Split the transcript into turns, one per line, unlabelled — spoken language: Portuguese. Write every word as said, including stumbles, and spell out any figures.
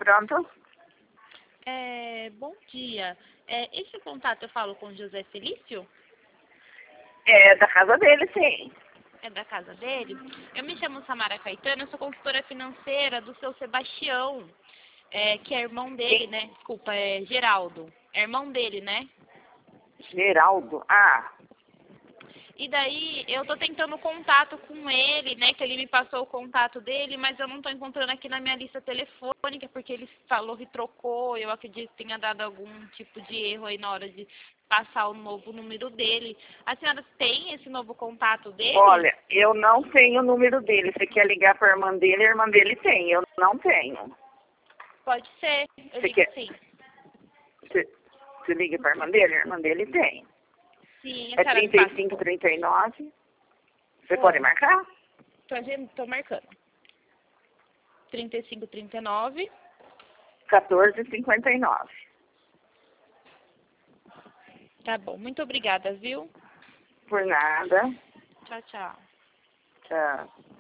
pronto.
É, bom dia. É, esse contato eu falo com José Felício?
É da casa dele, sim.
É da casa dele? Eu me chamo Samara Caetano, eu sou consultora financeira do seu Sebastião, é, que é irmão dele,
Sim.
né? Desculpa, é Geraldo. É irmão dele, né?
Geraldo. Ah,
E daí eu tô tentando contato com ele, né? Que ele me passou o contato dele, mas eu não tô encontrando aqui na minha lista telefônica, porque ele falou que trocou, eu acredito que tenha dado algum tipo de erro aí na hora de passar o novo número dele. A senhora tem esse novo contato dele?
olha, eu não tenho o número dele. Você quer ligar para a irmã dele? A irmã dele tem. Eu não tenho.
Pode ser, eu
Você
digo
quer?
sim.
Você, você liga para a irmã dele? A irmã dele tem.
Sim, a
É
senhora me
trinta e
passa.
cinco, trinta e nove. Você
Oi.
pode marcar?
Tô, tô marcando. trinta e cinco, trinta e nove.
quatorze, cinquenta e nove.
Tá bom, muito obrigada, viu?
Por nada.
Tchau, tchau.
Tchau.